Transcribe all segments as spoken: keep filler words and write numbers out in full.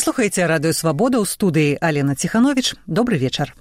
Вы слухаеце радыё Свабода, ў студыі Алена Ціхановіч. Добры вечар.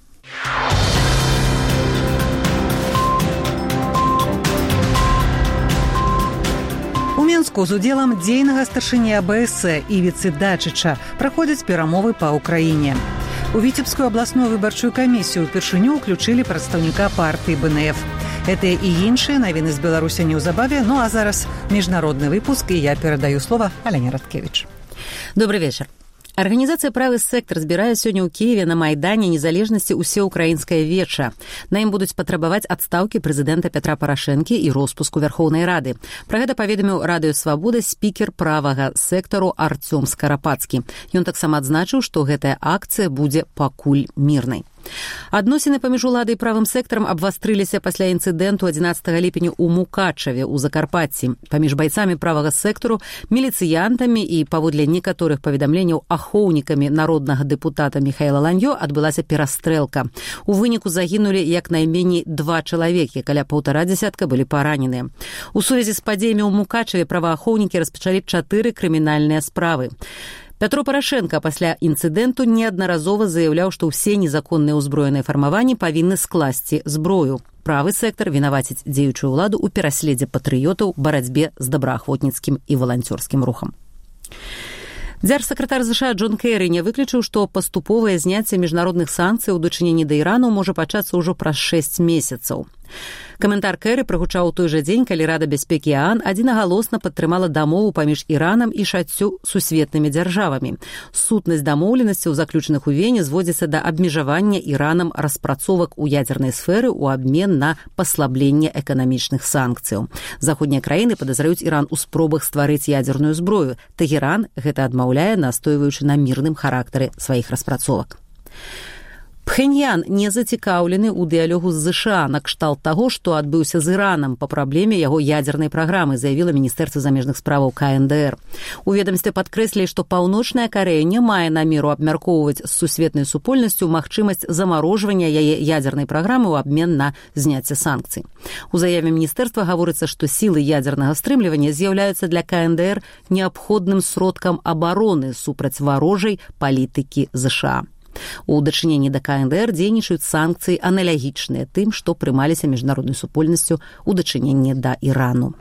У Мінску з удзелам дзейнага старшыні а бэ эс Івіцы Дачыча праходзяць перамовы па Ўкраіне. У Віцебскую абласную выбарчую камісію ўпершыню ўключылі прадстаўніка партыі бэ эн эф. Гэтыя і іншыя навіны з Беларусі неўзабаве, ну а зараз міжнародны выпуск, і я перадаю слова Аляне Радкевіч. Добрый вечер. Арганізацыя «Правы сектар» збірае сёння ў Кіеве на Майдане незалежнасці ўсеўкраінскае веча. На ім будуць патрабаваць адстаўкі прэзідэнта Пятра Парашэнкі і роспуску Вярхоўнай Рады. Пра гэта паведаміў радыё Свабода спікер правага сектару Артём Скарапацкі. Ён таксама адзначыў, што гэтая акцыя будзе пакуль мірнай. Адносіны паміж уладай і правым сектарам абвастрыліся пасля інцыдэнту адзінаццатага ліпеня ў Мукачаве ў Закарпатці. Паміж байцамі правага сектару, міліцыянтамі і, паводле некаторых паведамленняў, ахоўнікамі народнага дэпутата Міхаіла Ланьё адбылася перастрэлка. У выніку загінулі як найменей два чалавекі, каля паўтара дзясятка былі параненыя. У сувязі з падзеямі ў Мукачаве праваахоўнікі распачалі чатыры крымінальныя справы. Пятро Парашэнка пасля інцыдэнту неаднаразова заяўляў, што ўсе незаконныя ўзброеныя фармаванні павінны скласці зброю. Правы сектар вінаваціць дзеючую ўладу ў пераследзе патрыётаў, барацьбе з добраахвотніцкім і валанцёрскім рухам. Дзяржсакратар ЗША Джон Кэры не выключыў, што паступовае зняцце міжнародных санкцый у дачыненні да Ірану можа пачацца ўжо праз шэсць месяцаў. Каментар Кэры прагучаў у той жа дзень, калі Рада бяспекі ААН адзінагалосна падтрымала дамову паміж Іранам і шаццю сусветнымі дзяржавамі. Сутнасць дамоўленасцяў, заключаных у Вене, зводзіцца да абмежавання Іранам распрацовак у ядзернай сферы ў абмен на паслабленне эканамічных санкцыяў. Заходнія краіны падазраюць Іран у спробах стварыць ядзерную зброю. Тэгеран гэта адмаўляе, настойваючы на мірным характары сваіх распрацовак. Пхеньян не зацікаўлены ў дыялогу з ЗША накшталт таго, што адбыўся з Іранам па праблеме яго ядзернай праграмы, заявіла Міністэрства замежных справаў ка эн дэ эр. У ведамстве падкрэслілі, што Паўночная Карэя не мае намеру абмяркоўваць з сусветнай супольнасцю магчымасць замарожвання яе ядзернай праграмы ў абмен на зняцце санкцый. У заяве міністэрства гаворыцца, што сілы ядзернага стрымлівання з'яўляюцца для ка эн дэ эр неабходным сродкам абароны супраць варожай палітыкі ЗША. У дачыненні да ка эн дэ эр дзейнічаюць санкцыі аналагічныя тым, што прымаліся міжнароднай супольнасцю у дачыненні да Ірану.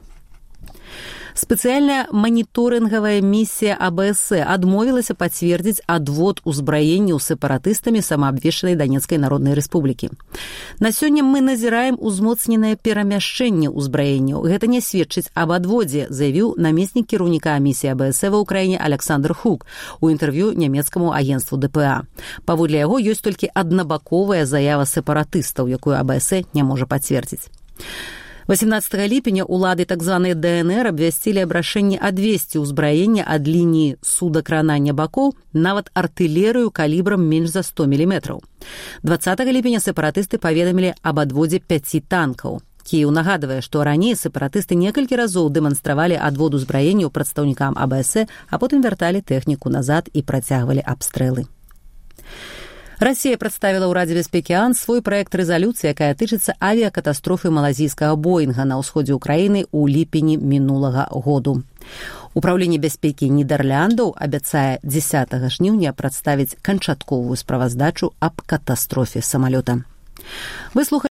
Спецыяльная маніторынгавая місія а бэ эс адмовілася пацвердзіць адвод узбраення ў сепаратыстамі самаабвешчанай Данецкай Народнай Рэспублікі. На сёння мы назіраем узмоцненае перамяшчэнне ўзбраенняў. Гэта не сведчыць аб адводзе, заявіў намеснік кіраўніка місіі а бэ эс ва ўкраіне Александр Хук у інтэрв'ю нямецкаму агенцтву дэ пэ а. Паводле яго ёсць толькі аднабаковая заява сепаратыстаў, якую а бэ эс не можа пацвердзіць. восемнадцатага ліпеня улады так званай дэ эн эр абвясцілі аб рашэнні адвесці ўзбраення ад лініі судакранання бакоў нават артылерыю калібрам менш за сто міліметраў. дваццатага ліпеня сепаратысты паведамілі аб адводзе пяці танкаў. Кіеў нагадвае, што раней сепаратысты некалькі разоў дэманстравалі адвод узбраення прадстаўнікам а бэ эс, а потым вярталі тэхніку назад і працягвалі абстрэлы. Расія прадставіла ў Радзе бяспекі ААН свой праект рэзалюцыі, якая тычыцца авіякатастрофы малазійскага Боінга на ўсходзе ўкраіны ў ліпені мінулага году. Управленне бяспекі Нідэрляндаў абяцае дзесятага жніўня прадставіць канчатковую справаздачу аб катастрофе самалёта. Вы слухаеце